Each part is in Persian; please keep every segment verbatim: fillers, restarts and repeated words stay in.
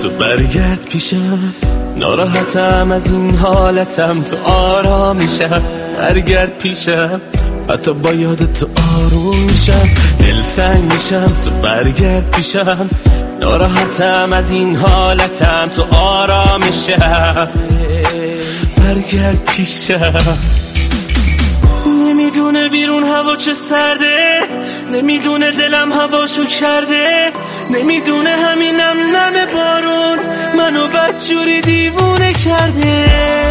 تو برگرد پیشم، ناراحتم از این حالتم، تو آرامیشم. برگرد پیشم، حتی با یاد تو آروم میشم. دلتنگ میشم، تو برگرد پیشم، ناراحتم از این حالتم، تو آرامیشم. برگرد پیشم. نمیدونه بیرون هوا چه سرده، نمیدونه دلم هواشو کرده، نمیدونه همینم نم بارون منو بدجوری دیوونه کرده.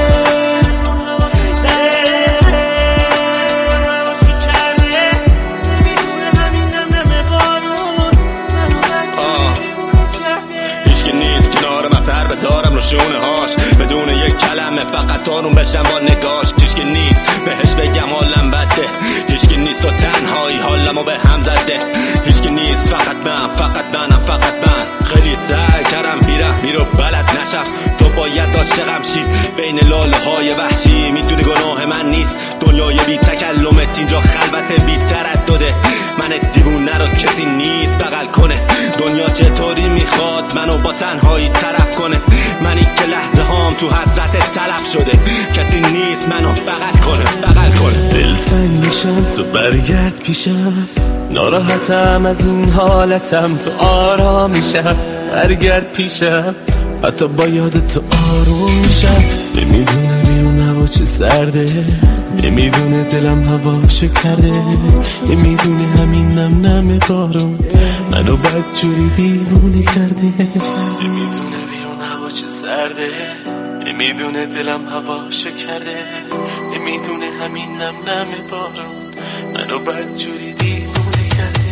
بذارم رو شونه هاش بدون یک کلمه، فقط آروم بشم با نگاش. هیچکی نیست بهش بگم حالم بده، هیچکی نیست و تنهایی حالمو به هم زده. هیچکی نیست فقط من، فقط منم، فقط من. خیلی سعی کردم بیرم میرو بلد نشم، تو باید عاشقم شی بین لاله های وحشی. میدونی گناه من نیست دنیای بی تکلمت، اینجا خلوت بی تردده. من دیوونه رو کسی نیست بغل کنه، دنیا چطوری میخواد منو با تنهایی طرف کنه. منی که لحظه هام تو حسرت تلف شده، کسی نیست منو بغل کنه، بغل کنه. دلتنگ میشم، تو برگرد پیشم، ناراحتم از این حالتم، تو آرامیشم. برگرد پیشم، حتی با یاد تو آروم میشم. نمیدونه بیرون هوا چه سرده، نمیدونه دلم هواشو کرده، نمیدونه همین نم نم بارون منو بدجوری دیوونه کرده. نمیدونه بیرون هوا چه سرده، نمیدونه دلم هواشو کرده، نمیدونه همین نم نم بارون منو بدجوری دیوونه کرده.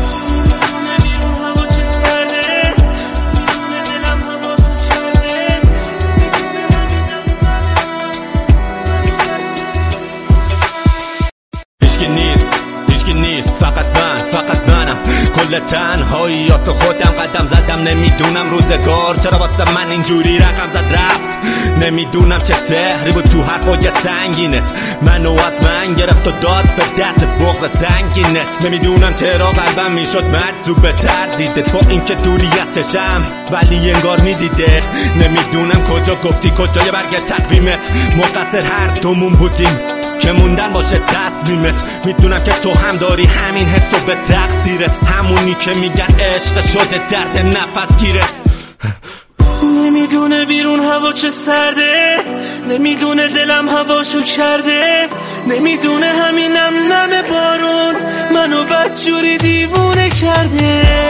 فقط من، فقط منم، کل تنهاییات خودم قدم زدم. نمیدونم روزگار چرا واسه من اینجوری رقم زد رفت، نمیدونم چه سحری بود تو حرفای سنگینت، منو از من گرفت و داد به دست بغض سنگینت. نمیدونم چرا قلبم میشد مجذوب به تردیدت، با اینکه دوری از چشم ولی انگار میدیدت. نمیدونم کجا گفتی کجای برگ تقویمت، مقصر هر دومون بودیم که موندن باشه تصمیمت. میدونم که تو هم داری همین حسو به تقصیرت، همونی که میگن عشق شده درد نفس گیرت. نمیدونه بیرون هوا چه سرده، نمیدونه دلم هواشو کرده، نمیدونه همینم نم بارون منو بدجوری دیوونه کرده.